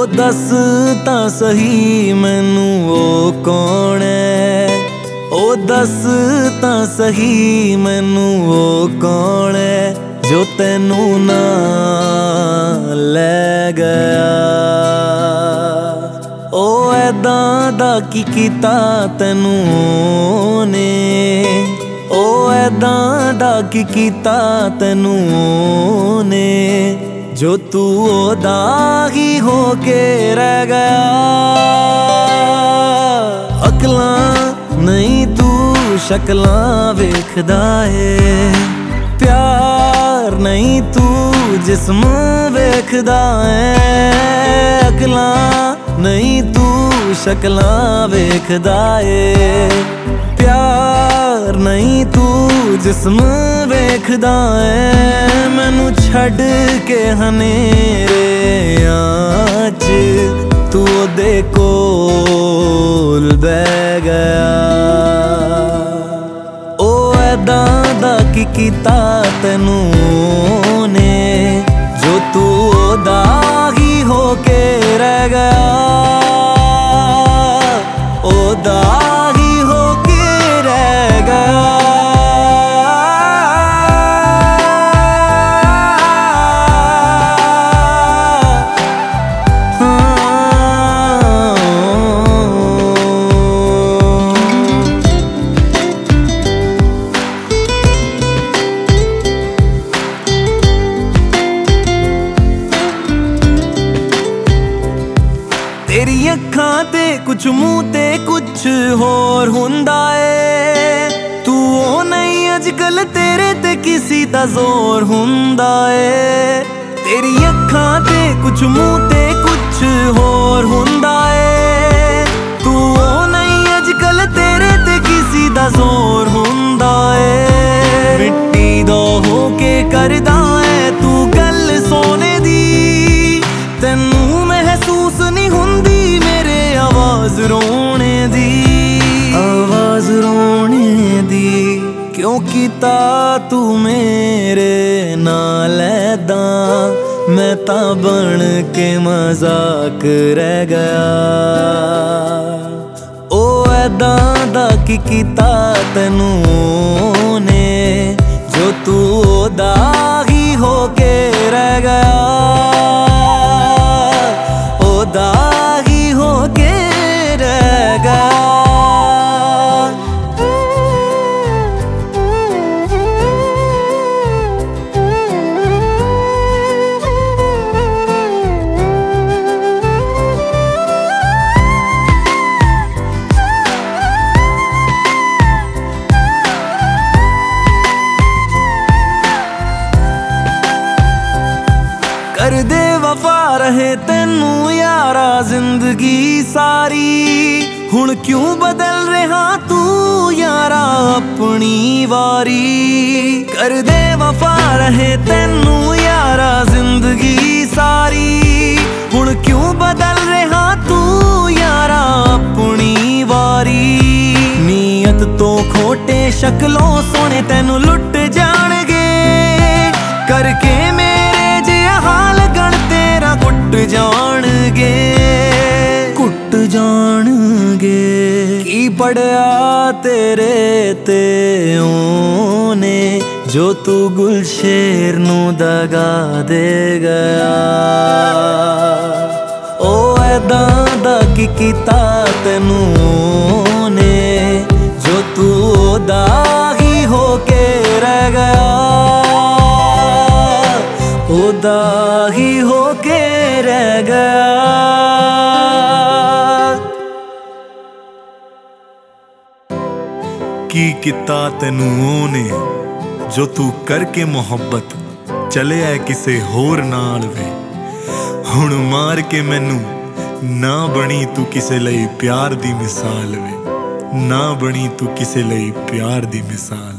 दस तां सही मैनू ओ कौन है, ओ दस तां सही मैनू ओ कौन है जो तैनू ना लै गया। ओ ऐदां दा की कीता तैनू ने, ओ ऐदां दा की कीता तैनू ने जो तू ओदा ही होके रह गया। अकलां नहीं तू शक्लां वेखदा है, प्यार नहीं तू जिस्म वेखदा है। अकलां नहीं तू शक्लां वेखदा है, प्यार नहीं तू जिस्म वेखदा है। मैनू छड़ के हनेरे च तू ओदे कोल बह गया। ओ ऐदां दा की कीता तैनू ने जो तू ओदा ही होके रह गया। ओदा ही होके रह गया। तेरी अखां ते कुछ मूंह ते कुछ होर हुंदा है। तू ओ नहीं अजकल तेरे ते किसी दा जोर हुंदा है। तेरी अखां ते कुछ मूंह ते कुछ होर हुंदा है। तू ओ नहीं अजकल तेरे ते किसी दा जोर हुंदा है। मिट्टी दा होके करदा है तू गल सोने दी, तैनू महसूस नहीं हुंदी मेरे आवाज रोने दी। आवाज रोने दी क्यों कीता तू मेरे नाल ऐदां, मैं तां बन के मजाक रह गया। ओ ऐदां दा की कीता तैनू ने जो तू ओदा ही होके रह गया। ओदा ही होके रह गया। कर दे वफा रहे तैनू यारा जिंदगी सारी, हुण क्यों बदल रहा तू यारा अपनी वारी। कर दे वफा रहे तैनू यारा जिंदगी सारी, हुण क्यों बदल रहा तू यारा अपनी वारी। नीयत तो खोटे शक्लों सोने तैनू लुट जाणगे, करके मेरे जिहा हाल गण तेरा कुट जाणगे। कुट जाणगे की पढ़िया तेरे ते ओने जो तू गुलशेर नू दगा दे गया। ओ ऐदां दा की कीता तैनू ने जो तू ओदा ही होके रह गया। ओदा ही होके रह गया। की किता तैनू ने जो तू करके मोहब्बत चले आए किसे होर नाल वे। हुण मार के मैनू ना बनी तू किसे लई प्यार दी मिसाल वे। ना बनी तू किसे लई प्यार दी मिसाल।